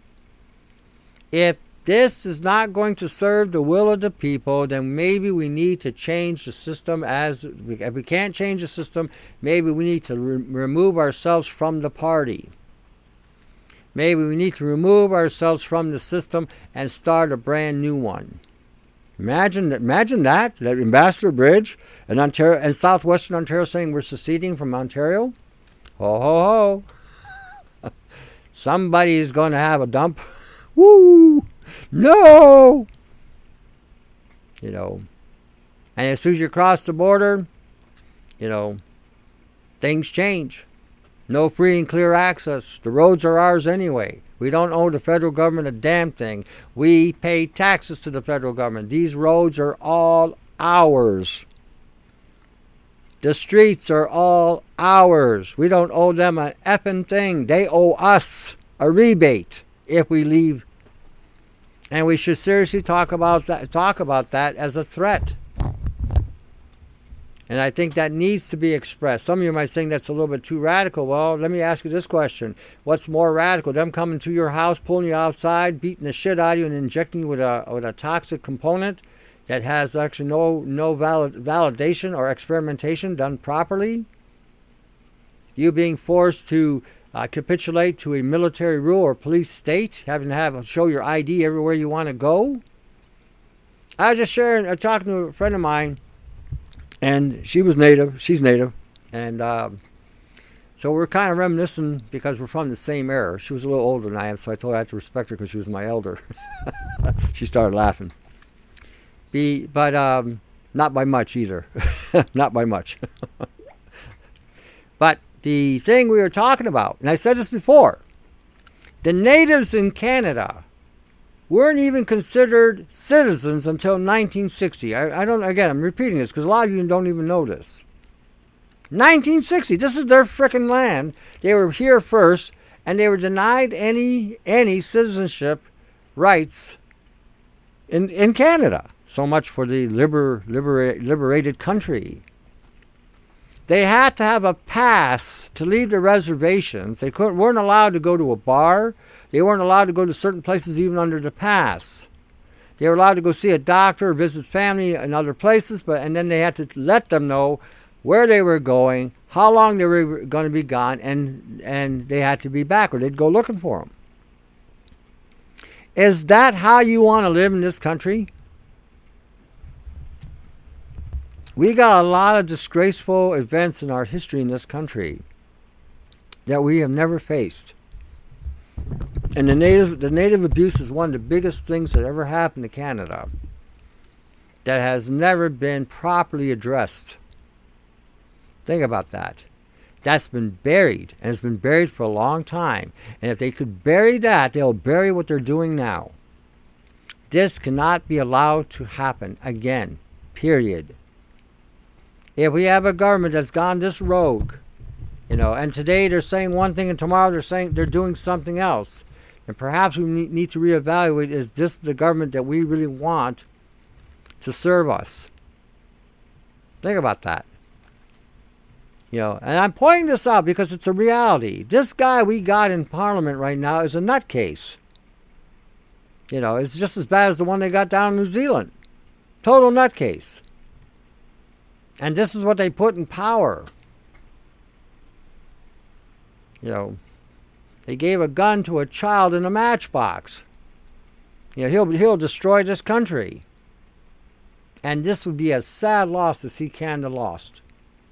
If this is not going to serve the will of the people, then maybe we need to change the system. As if we can't change the system, maybe we need to re- remove ourselves from the party. Maybe we need to remove ourselves from the system and start a brand new one. Imagine that! Imagine that! That Ambassador Bridge and Ontario and Southwestern Ontario saying we're seceding from Ontario. Ho ho ho! Somebody is going to have a dump. Woo! No! You know, and as soon as you cross the border, you know, things change. No free and clear access. The roads are ours anyway. We don't owe the federal government a damn thing. We pay taxes to the federal government. These roads are all ours. The streets are all ours. We don't owe them an effing thing. They owe us a rebate if we leave. And we should seriously talk about that, talk about that as a threat. And I think that needs to be expressed. Some of you might think that's a little bit too radical. Well, let me ask you this question. What's more radical? Them coming to your house, pulling you outside, beating the shit out of you, and injecting you with a, with a toxic component that has actually no, no valid, validation or experimentation done properly? You being forced to uh, capitulate to a military rule or police state, having to have show your I D everywhere you want to go? I was just sharing, uh, talking to a friend of mine, and she was native. She's native. And uh, so we're kind of reminiscing because we're from the same era. She was a little older than I am, so I told her I had to respect her because she was my elder. She started laughing. Be, but um, not by much either. Not by much. But the thing we were talking about, and I said this before, the natives in Canada weren't even considered citizens until nineteen sixty. I, I don't, again, I'm repeating this because a lot of you don't even know this. nineteen sixty, this is their frickin' land. They were here first, and they were denied any any citizenship rights in in Canada. So much for the liber, libera, liberated country. They had to have a pass to leave the reservations. They couldn't, weren't allowed to go to a bar. They weren't allowed to go to certain places even under the pass. They were allowed to go see a doctor, visit family in other places, but and then they had to let them know where they were going, how long they were going to be gone, and and they had to be back, or they'd go looking for them. Is that how you want to live in this country? We got a lot of disgraceful events in our history in this country that we have never faced. And the native the native abuse is one of the biggest things that ever happened to Canada that has never been properly addressed. Think about that. That's been buried, and it's been buried for a long time. And if they could bury that, they'll bury what they're doing now. This cannot be allowed to happen again, period. If we have a government that's gone this rogue, you know, and today they're saying one thing and tomorrow they're saying they're doing something else, and perhaps we need to reevaluate, is this the government that we really want to serve us? Think about that. You know, and I'm pointing this out because it's a reality. This guy we got in Parliament right now is a nutcase. You know, it's just as bad as the one they got down in New Zealand. Total nutcase. And this is what they put in power. You know, they gave a gun to a child in a matchbox. You know, he'll, he'll destroy this country. And this would be a sad loss to see Canada lost.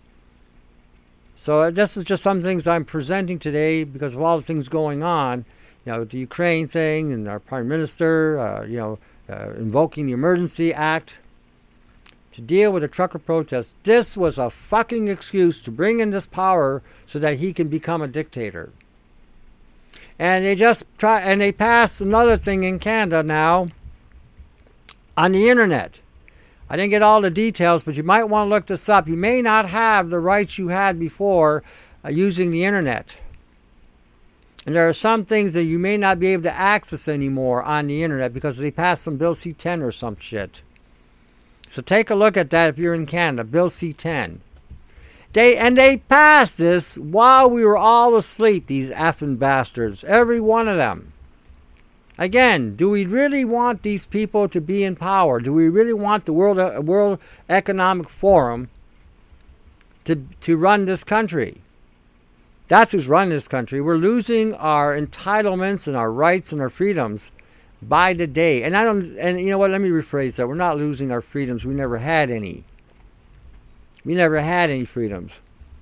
So this is just some things I'm presenting today because of all the things going on. You know, the Ukraine thing and our Prime Minister, uh, you know, uh, invoking the Emergency Act to deal with the trucker protest. This was a fucking excuse to bring in this power so that he can become a dictator. And they just try, and they passed another thing in Canada now on the internet. I didn't get all the details, but you might want to look this up. You may not have the rights you had before uh, using the internet. And there are some things that you may not be able to access anymore on the internet because they passed some Bill C ten or some shit. So take a look at that if you're in Canada, Bill C ten. They and they passed this while we were all asleep, these effing bastards. Every one of them. Again, do we really want these people to be in power? Do we really want the World uh, World Economic Forum to to run this country? That's who's running this country. We're losing our entitlements and our rights and our freedoms by the day. And I don't. And you know what? Let me rephrase that. We're not losing our freedoms. We never had any. We never had any freedoms.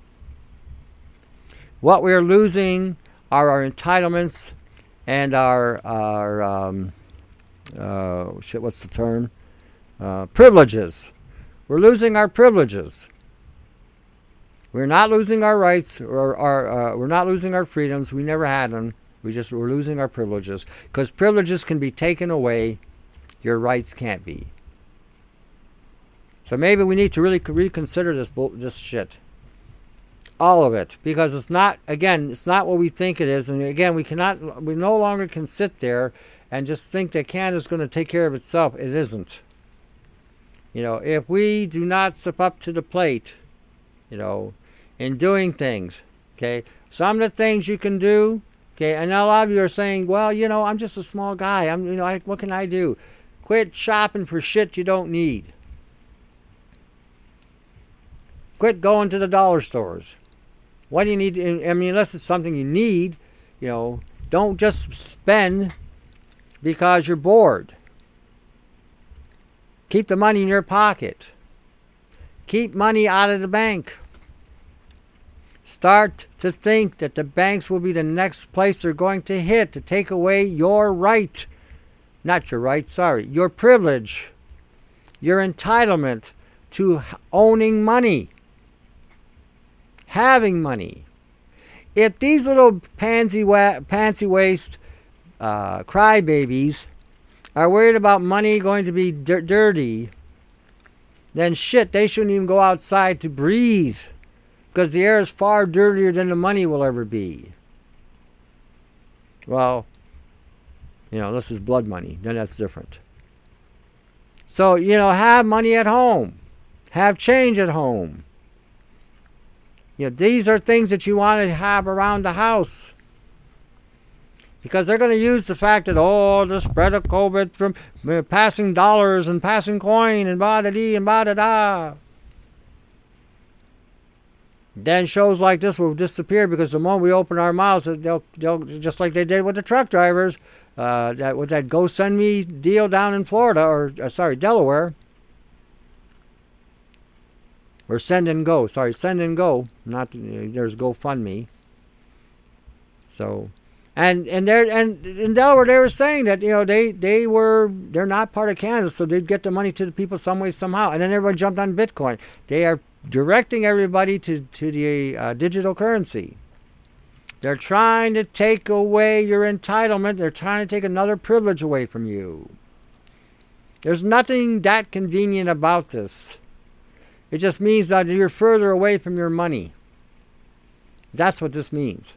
What we're losing are our entitlements and our our um, uh, shit. What's the term? Uh, privileges. We're losing our privileges. We're not losing our rights, or our uh, we're not losing our freedoms. We never had them. We just we're losing our privileges because privileges can be taken away. Your rights can't be. So maybe we need to really reconsider this this shit. All of it, because it's not, again, it's not what we think it is. And again, we cannot, we no longer can sit there and just think that Canada's going to take care of itself. It isn't. You know, if we do not step up to the plate, you know, in doing things, okay, some of the things you can do, okay, and a lot of you are saying, well, you know, I'm just a small guy. I'm, you know, I, what can I do? Quit shopping for shit you don't need. Quit going to the dollar stores. What do you need? I mean, unless it's something you need, you know, don't just spend because you're bored. Keep the money in your pocket. Keep money out of the bank. Start to think that the banks will be the next place they're going to hit to take away your right. Not your right, sorry. Your privilege. Your entitlement to owning money. Having money. If these little pansy wa- pansy waist uh, crybabies are worried about money going to be dir- dirty, then shit, they shouldn't even go outside to breathe because the air is far dirtier than the money will ever be. Well, you know, unless it's blood money, then that's different. So, you know, have money at home. Have change at home. You know, these are things that you want to have around the house. Because they're going to use the fact that, oh, the spread of COVID from passing dollars and passing coin and ba-da-dee and ba-da-da. Then shows like this will disappear because the moment we open our mouths, they'll, they'll just like they did with the truck drivers, uh, that with that Go Send Me deal down in Florida, or uh, sorry, Delaware. Or Send and Go. Sorry, Send and Go. Not uh, there's GoFundMe. So, and and there and in Delaware they were saying that you know they they were they're not part of Canada, so they'd get the money to the people some way somehow. And then everyone jumped on Bitcoin. They are directing everybody to to the uh, digital currency. They're trying to take away your entitlement. They're trying to take another privilege away from you. There's nothing that convenient about this. It just means that you're further away from your money. That's what this means.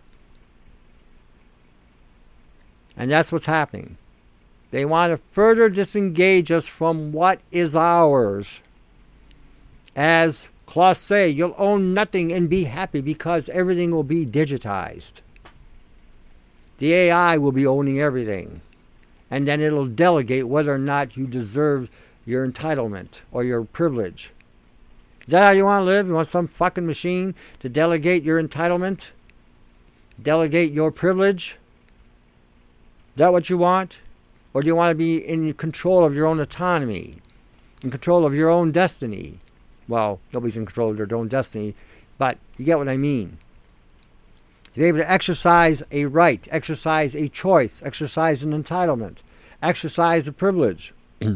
And that's what's happening. They want to further disengage us from what is ours as Classe, you'll own nothing and be happy because everything will be digitized. The A I will be owning everything. And then it'll delegate whether or not you deserve your entitlement or your privilege. Is that how you want to live? You want some fucking machine to delegate your entitlement? Delegate your privilege? Is that what you want? Or do you want to be in control of your own autonomy? In control of your own destiny? Well, nobody's in control of their own destiny, but you get what I mean. To be able to exercise a right, exercise a choice, exercise an entitlement, exercise a privilege.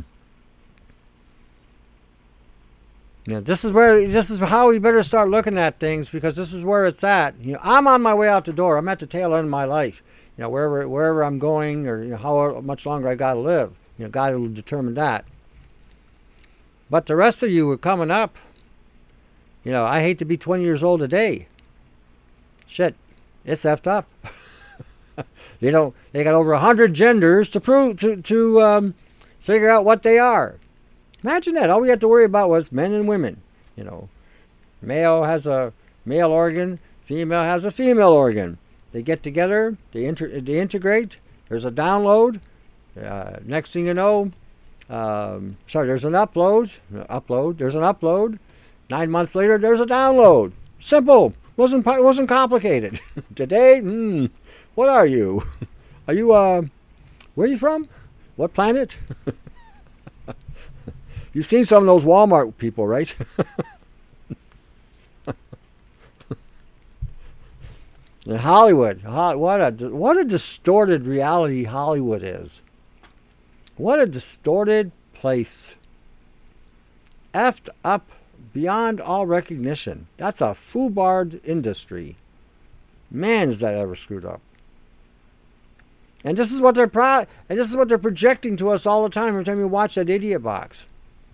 You know, this is where this is how we better start looking at things, because this is where it's at. You know, I'm on my way out the door. I'm at the tail end of my life. You know, wherever wherever I'm going, or you know, how much longer I got to live. You know, God will determine that. But the rest of you are coming up. You know, I hate to be twenty years old today. Shit, it's effed up. You know, they got over a hundred genders to prove to to um, figure out what they are. Imagine that. All we had to worry about was men and women. You know, male has a male organ, female has a female organ. They get together, they, inter- they integrate, there's a download. Uh, next thing you know, um, sorry, there's an upload, upload, there's an upload. Nine months later, there's a download. Simple. Wasn't wasn't complicated. Today, mm, what are you? Are you, uh, where are you from? What planet? You've seen some of those Walmart people, right? In Hollywood, what a what a distorted reality Hollywood is. What a distorted place. Effed up beyond all recognition. That's a foobarred industry. Man, is that ever screwed up. And this is what they're pro- and this is what they're projecting to us all the time every time you watch that idiot box.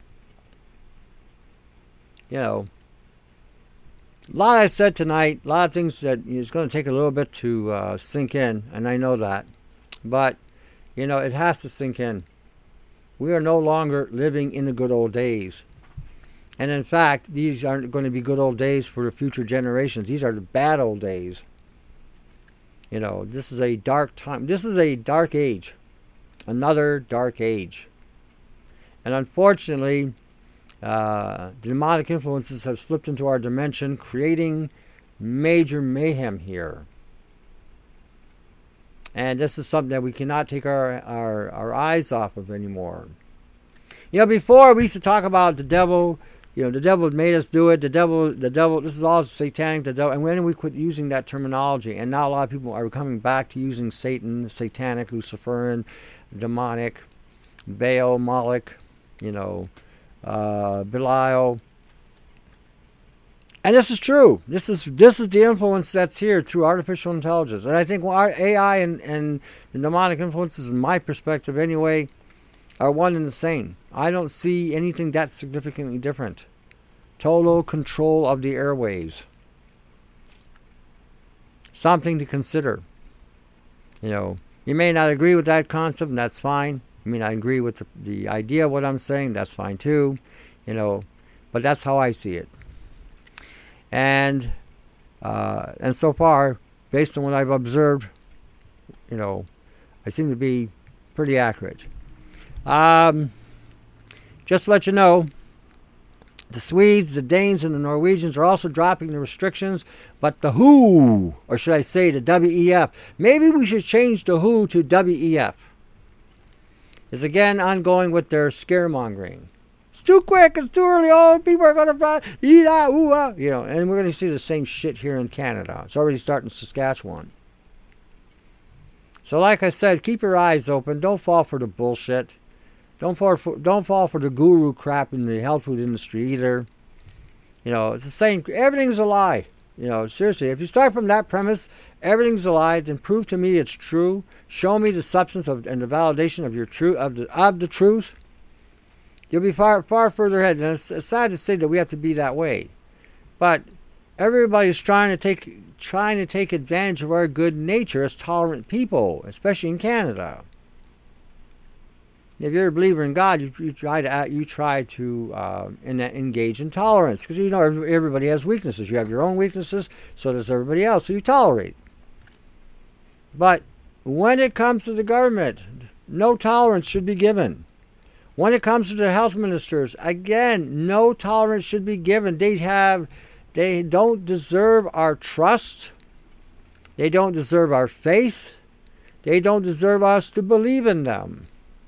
You know, a lot I said tonight, a lot of things that it's going to take a little bit to uh, sink in, and I know that. But, you know, it has to sink in. We are no longer living in the good old days. And in fact, these aren't going to be good old days for the future generations. These are the bad old days. You know, this is a dark time. This is a dark age. Another dark age. And unfortunately, Uh, the demonic influences have slipped into our dimension, creating major mayhem here. And this is something that we cannot take our, our, our eyes off of anymore. You know, before we used to talk about the devil, you know, the devil made us do it, the devil, the devil, this is all satanic, the devil, and when we quit using that terminology, and now a lot of people are coming back to using Satan, satanic, Luciferian, demonic, Baal, Moloch, you know, Uh, Belial. And this is true. This is this is the influence that's here through artificial intelligence. And I think our A I and, and the demonic influences, in my perspective anyway, are one and the same. I don't see anything that significantly different. Total control of the airwaves. Something to consider. You know, you may not agree with that concept, and that's fine. I mean, I agree with the, the idea of what I'm saying. That's fine too, you know, but that's how I see it. And uh, and so far, based on what I've observed, you know, I seem to be pretty accurate. Um, just to let you know, the Swedes, the Danes, and the Norwegians are also dropping the restrictions, but the W H O, or should I say the W E F, maybe we should change the W H O to W E F. Is again ongoing with their scaremongering. It's too quick, it's too early, oh, people are going to fly, eat out, ooh, ah. You know, and we're going to see the same shit here in Canada. It's already starting in Saskatchewan. So like I said, keep your eyes open. Don't fall for the bullshit. Don't fall for, don't fall for the guru crap in the health food industry either. You know, it's the same, everything's a lie. You know, seriously, if you start from that premise, everything's a lie, then prove to me it's true. Show me the substance of and the validation of your true of the of the truth. You'll be far far further ahead. And it's, it's sad to say that we have to be that way, but everybody's trying to take trying to take advantage of our good nature as tolerant people, especially in Canada. If you're a believer in God, you, you try to you try to uh, in, engage in tolerance, because you know everybody has weaknesses. You have your own weaknesses, so does everybody else. So you tolerate. But when it comes to the government, no tolerance should be given. When it comes to the health ministers, again, no tolerance should be given. They have, they don't deserve our trust. They don't deserve our faith. They don't deserve us to believe in them.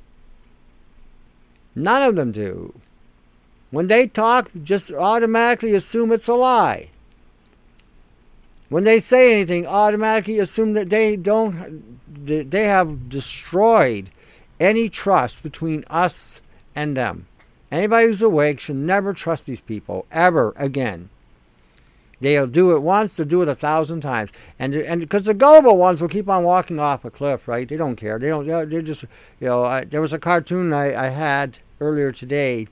None of them do. When they talk, just automatically assume it's a lie. When they say anything, automatically assume that they don't, they have destroyed any trust between us and them. Anybody who's awake should never trust these people ever again. They'll do it once, they'll do it a thousand times, and and because the gullible ones will keep on walking off a cliff, right? They don't care. They don't. They're just, you know. I, there was a cartoon I, I had earlier today.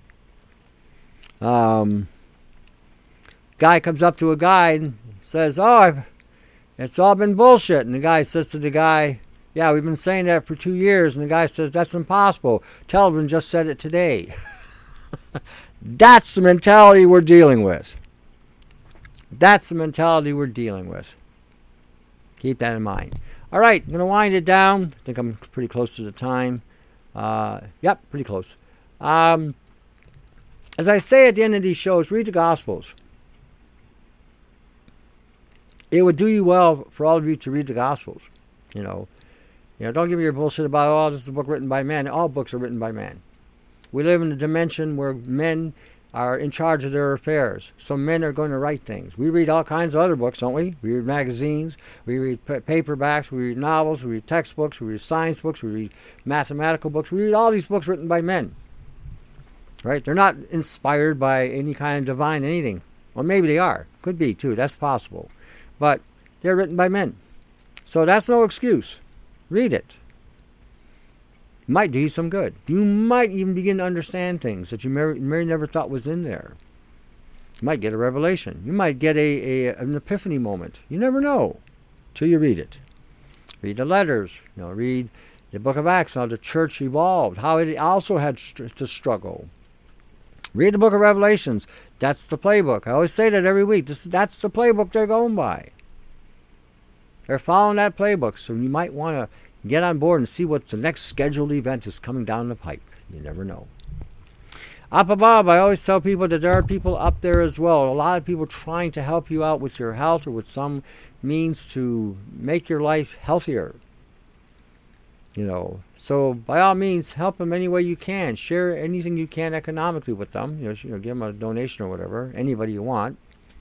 Um, guy comes up to a guy and says, "Oh, I've, it's all been bullshit." And the guy says to the guy, "Yeah, we've been saying that for two years." And the guy says, "That's impossible. Television just said it today." That's the mentality we're dealing with. That's the mentality we're dealing with. Keep that in mind. All right, I'm going to wind it down. I think I'm pretty close to the time. Uh, yep, pretty close. Um, as I say at the end of these shows, read the Gospels. It would do you well for all of you to read the Gospels. You know, you know, don't give me your bullshit about, oh, this is a book written by men. All books are written by men. We live in a dimension where men are in charge of their affairs. So men are going to write things. We read all kinds of other books, don't we? We read magazines, we read p- paperbacks, we read novels, we read textbooks, we read science books, we read mathematical books. We read all these books written by men. Right? They're not inspired by any kind of divine anything. Well, maybe they are. Could be, too. That's possible. But they're written by men. So that's no excuse. Read it. Might do you some good. You might even begin to understand things that you may, may never thought was in there. You might get a revelation. You might get a, a an epiphany moment. You never know till you read it. Read the letters. You know, read the book of Acts, how the church evolved, how it also had st- to struggle. Read the book of Revelations. That's the playbook. I always say that every week. This that's the playbook they're going by. They're following that playbook, so you might want to get on board and see what the next scheduled event is coming down the pipe. You never know. Up above, I always tell people that there are people up there as well. A lot of people trying to help you out with your health or with some means to make your life healthier. You know, so by all means, help them any way you can. Share anything you can economically with them. You know, you know, give them a donation or whatever. Anybody you want.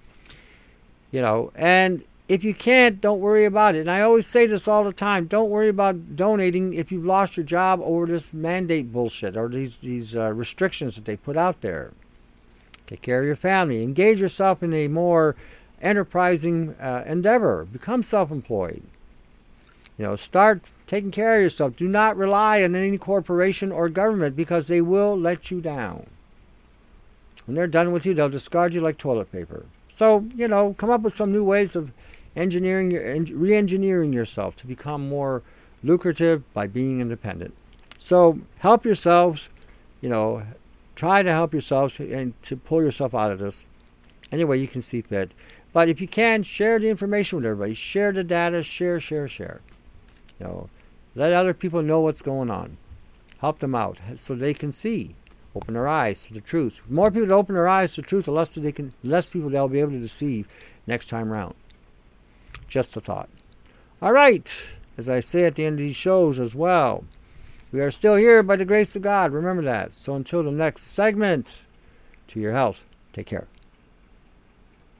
You know, and if you can't, don't worry about it. And I always say this all the time. Don't worry about donating if you've lost your job over this mandate bullshit or these, these uh, restrictions that they put out there. Take care of your family. Engage yourself in a more enterprising uh, endeavor. Become self-employed. You know, start taking care of yourself. Do not rely on any corporation or government because they will let you down. When they're done with you, they'll discard you like toilet paper. So, you know, come up with some new ways of engineering your, re-engineering yourself to become more lucrative by being independent. So help yourselves, you know, try to help yourselves and to pull yourself out of this any way you can see fit. But if you can, share the information with everybody. Share the data. Share, share, share. You know, let other people know what's going on. Help them out so they can see. Open their eyes to the truth. The more people that open their eyes to the truth, the less they can, less people they'll be able to deceive next time around. Just a thought. All right. As I say at the end of these shows as well, we are still here by the grace of God. Remember that. So until the next segment, to your health, take care.